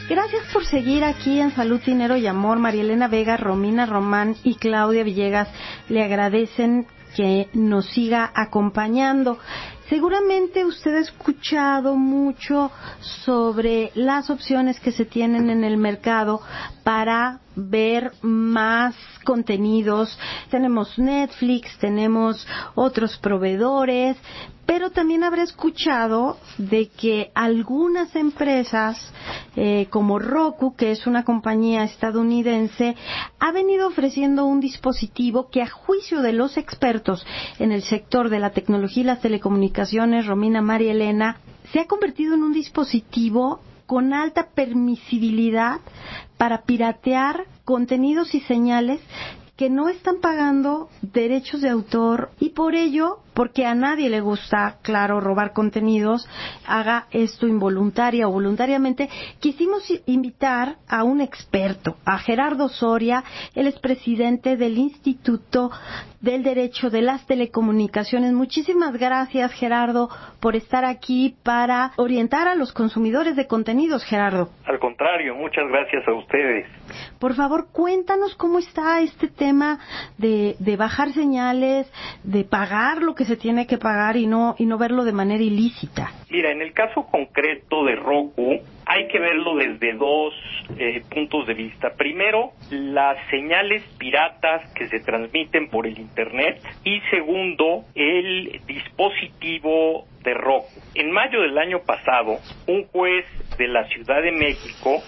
Gracias por seguir aquí en Salud, Dinero y Amor. María Elena Vega, Romina Román y Claudia Villegas le agradecen que nos siga acompañando. Seguramente usted ha escuchado mucho sobre las opciones que se tienen en el mercado para ver más contenidos. Tenemos Netflix, tenemos otros proveedores, pero también habrá escuchado de que algunas empresas como Roku, que es una compañía estadounidense, ha venido ofreciendo un dispositivo que, a juicio de los expertos en el sector de la tecnología y las telecomunicaciones, Romina, María Elena, se ha convertido en un dispositivo con alta permisibilidad para piratear contenidos y señales que no están pagando derechos de autor, y por ello, porque a nadie le gusta, claro, robar contenidos, haga esto involuntaria o voluntariamente. Quisimos invitar a un experto, a Gerardo Soria. Él es presidente del Instituto del Derecho de las Telecomunicaciones. Muchísimas gracias, Gerardo, por estar aquí para orientar a los consumidores de contenidos, Gerardo. Al contrario, muchas gracias a ustedes. Por favor, cuéntanos cómo está este tema de bajar señales, de pagar lo que se tiene que pagar y no verlo de manera ilícita. Mira, en el caso concreto de Roku, hay que verlo desde dos puntos de vista. Primero, las señales piratas que se transmiten por el Internet, y segundo, el dispositivo de Roku. En mayo del año pasado, un juez de la Ciudad de México,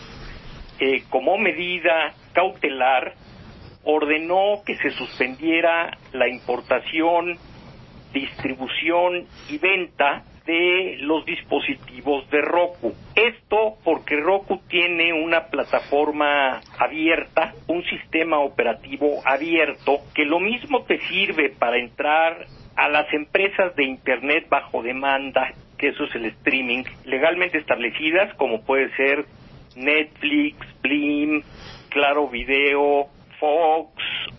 como medida cautelar, ordenó que se suspendiera la importación, distribución y venta de los dispositivos de Roku. Esto porque Roku tiene una plataforma abierta, un sistema operativo abierto, que lo mismo te sirve para entrar a las empresas de Internet bajo demanda, que eso es el streaming, legalmente establecidas, como puede ser Netflix, Blim, Claro Video, Fox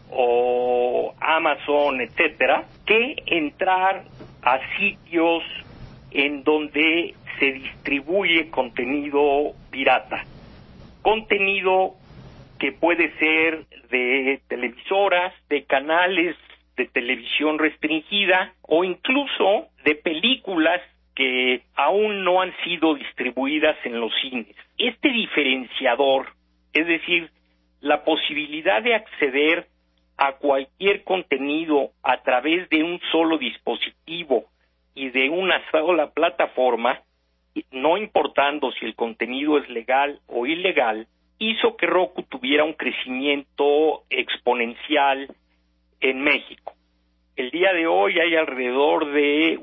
o Amazon, etcétera, que entrar a sitios en donde se distribuye contenido pirata. Contenido que puede ser de televisoras, de canales de televisión restringida o incluso de películas que aún no han sido distribuidas en los cines. Este diferenciador, es decir, la posibilidad de acceder a cualquier contenido a través de un solo dispositivo y de una sola plataforma, no importando si el contenido es legal o ilegal, hizo que Roku tuviera un crecimiento exponencial en México. El día de hoy hay alrededor de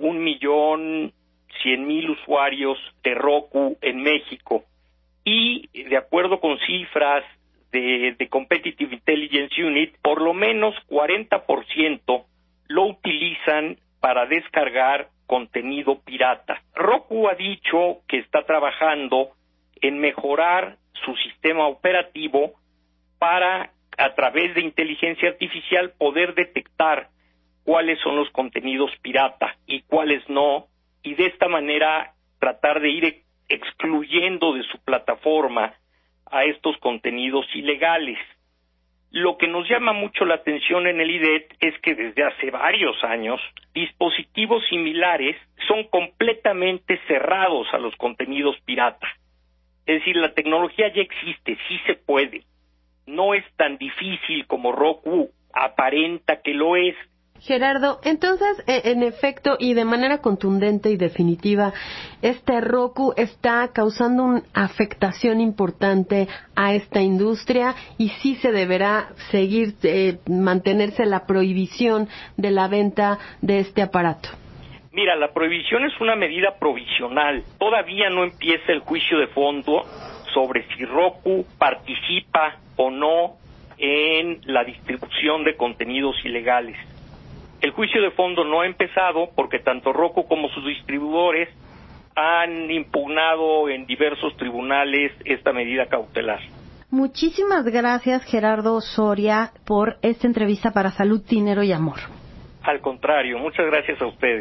1.100.000 usuarios de Roku en México, y de acuerdo con cifras de Competitive Intelligence Unit, por lo menos 40% lo utilizan para descargar contenido pirata. Roku ha dicho que está trabajando en mejorar su sistema operativo para, a través de inteligencia artificial, poder detectar cuáles son los contenidos pirata y cuáles no, y de esta manera tratar de ir excluyendo de su plataforma a estos contenidos ilegales. Lo que nos llama mucho la atención en el IDET es que desde hace varios años dispositivos similares son completamente cerrados a los contenidos pirata. Es decir, la tecnología ya existe, sí se puede. No es tan difícil como Roku aparenta que lo es. Gerardo, entonces, en efecto, y de manera contundente y definitiva, este Roku está causando una afectación importante a esta industria, y sí se deberá seguir, mantenerse la prohibición de la venta de este aparato. Mira, la prohibición es una medida provisional. Todavía no empieza el juicio de fondo sobre si Roku participa o no en la distribución de contenidos ilegales. El juicio de fondo no ha empezado porque tanto Roku como sus distribuidores han impugnado en diversos tribunales esta medida cautelar. Muchísimas gracias, Gerardo Soria, por esta entrevista para Salud, Dinero y Amor. Al contrario, muchas gracias a ustedes.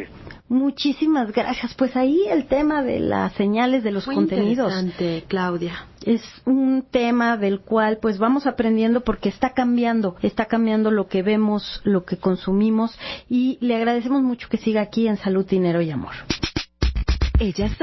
Muchísimas gracias. Pues ahí el tema de las señales de los Muy contenidos. interesante, Claudia. Es un tema del cual pues vamos aprendiendo porque está cambiando lo que vemos, lo que consumimos, y le agradecemos mucho que siga aquí en Salud, Dinero y Amor. Ellas